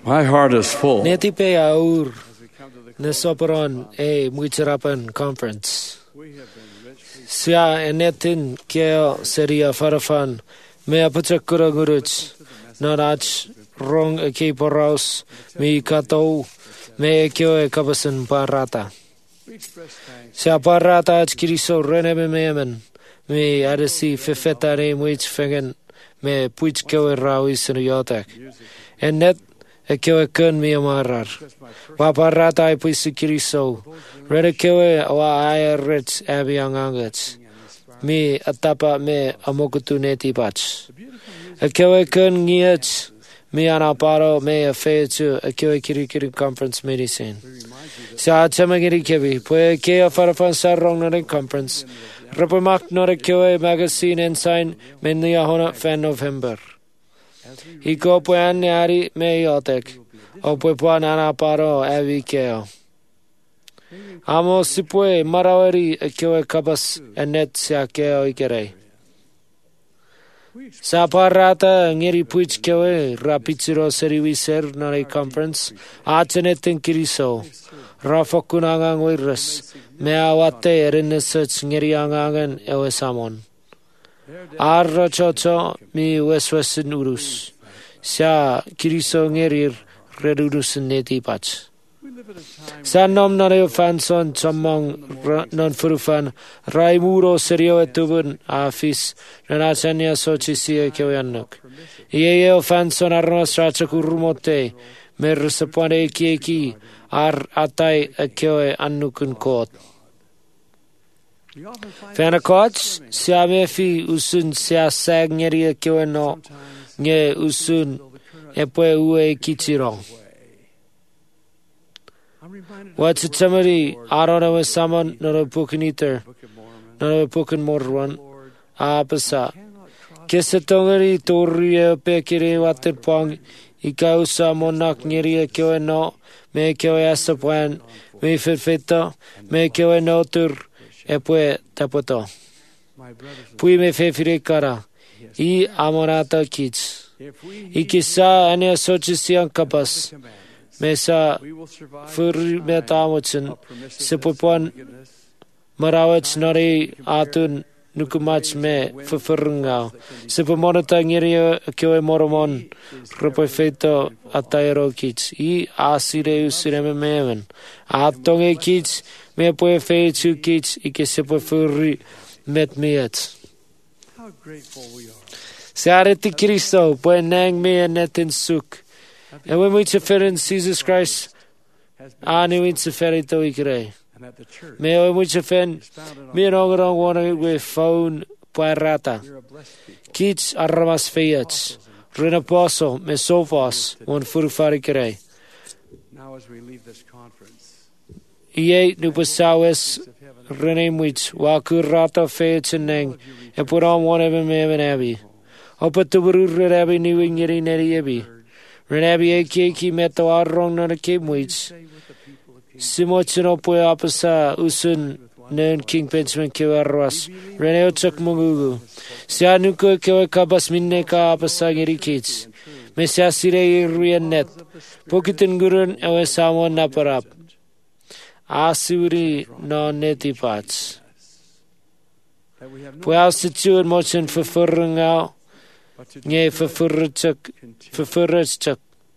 My heart is full. Neti pe aur nesoperon muicharapan conference. Sia enetin keo seria farafan me apachakura guruch narach rong eke poraus me katou me keo e kabasan parata. Sia parata achkiriso renebe memen me adesi fefetare muich fegen me puich keo e rawis yotek. En net keo e kun me amarar. Waparata ai puisikiriso. Reda keo e wa ai rich abiang angats. Me atapa me amokutu neti bach. Keo e kun ngiach me anaparo me a feetu keo e kirikiri conference medicine. Sa chamagiri kebi. Pue keo farafan sarong nare conference. Rapamak nore keo e magazine ensign me niahona fan November. Iko puan nyari me yotek. O pue puan anaparo avi keo. Amo sipue marawari keo e kabas enet sia keo ikere. Sa parata ngeri puich keo e rapichiro seriwi ser nare conference. Achenetin kiriso. Rafokunangang wirras. Me awate erinnesach ngeri angangan ewe samon. Arra chocho mi weswesin urus. Sia kiriso ngerir redudusin neti pach. Sa nom nareo fanson chamong non furufan raimuro serio etubun afis renachania sochisia keoyanuk. Ieo fanson armas rachakurumote mer sapane kieki ar atai keoe annukun kot. Fanakots siame fi usun sia sag ngeri keoe no nge usun epue ue kichirong. What's it somebody arona with someone not a pukin eater not a pukin morwan apasa kesetongeri toria pekere water pong ikausa monak ngeri keoe no me keoe asapuan me fefeta me keoe no tur epue tapoto pui me fefire kara I amonata kids ikisa ane sochisian kapas mesa furi metamochen sepupuan marawach nari atun nukumach me fufurungao sepumonata ngiri kioe moromon repefeto atairo kids I asire usire memen atonge kids me pue feichu kids ike sepufuri met meet. Sareti Cristo pue nang me netin suk. And when we refer in Jesus Christ, anu in seferi to ikre. Me when we refer, me no one with phone parata. Kids armas feiats. Renaposo me sofas one furfari kre. Now as we leave this conference, Ie nupasawes renemwich wakurata feiats neng and put on one of them abbey. Opa tuburu redabi new ingeri neri ebi. Renabi eki meto arrong na kemwich. Simochino pue apasa usun nen King Benjamin kewarwas. Reneo chak mungugu. Sianuko kewe kabas minne ka apasa ngeri kids. Mesia sire ruyen net. Pokitin gurun ewe samon naparap. Asuri no neti pats. Pue asituun mochen verfurrungao. Nge verfurrutchak.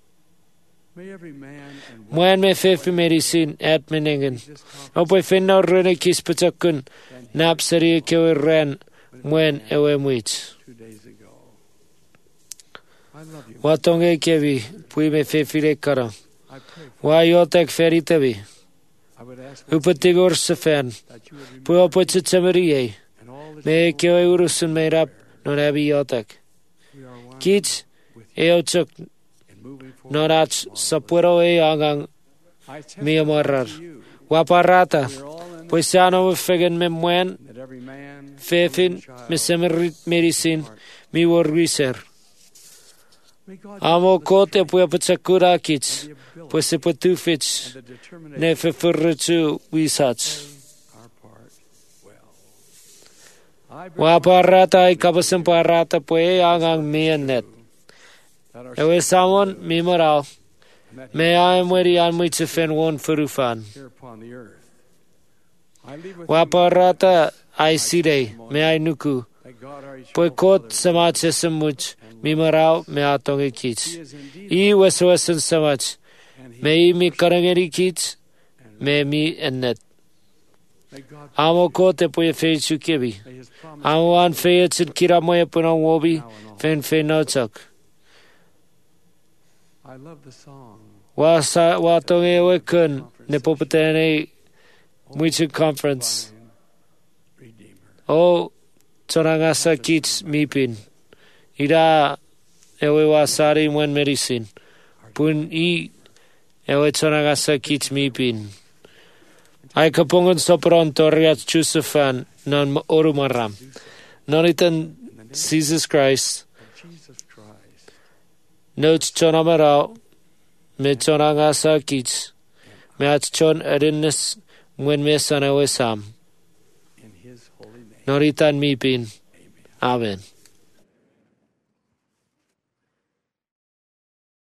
Mwen me fefi medicine at meningen. Opwe finna rene kispatakun. Napsari kewe ren. Mwen ewe mwich. Watonge kevi. Pui me fefi le kara. Wa yotek feritavi. Upatigor sefen. Pui opwe tsamariye. Me kewe urusun me rap. Non abi yotek. Kids, eochuk, norach sapuero angang mi amorar. Waparata, pues ya no fegen me muen, fefin, me semerit medicine, mi worwiser. Amo kote pue pachakura kids, pues se patufich, ne fefurruchu wisach. Waparata I kabasan parata pue angang mi net. Ewe samon mi moral. Me am wedi anmwyta ffen won ffyrwfan. here upon the earth. I leave with Waparata ai sire, me ai nuku. that God our Poi eternal kot Father, samach semuch, mi marau me atong He kits. is indeed I waswasan samach, and He me mi karangeri kits, me mi ennet. may God Amo kot e poi fe chukebi. may His promise Amo an fe etsin kira moya punang wobi, fen fe notak. I love the song. Watong e wekun, ne popatene muitu conference. Divine Redeemer. O tonangasa kits mipin. Ira ewe wasari mwen medicine. Pun I ewe tonangasa kits mipin. Ai kapungan sopron toriat chusafan non orumaram. Nonitan Jesus Christ. Of Jesus Christ. Notes tonamarao. Me tonangasa kits. Me at chon erinnes mwen me sana wesam. In His holy name. Noritan mipin. Amen.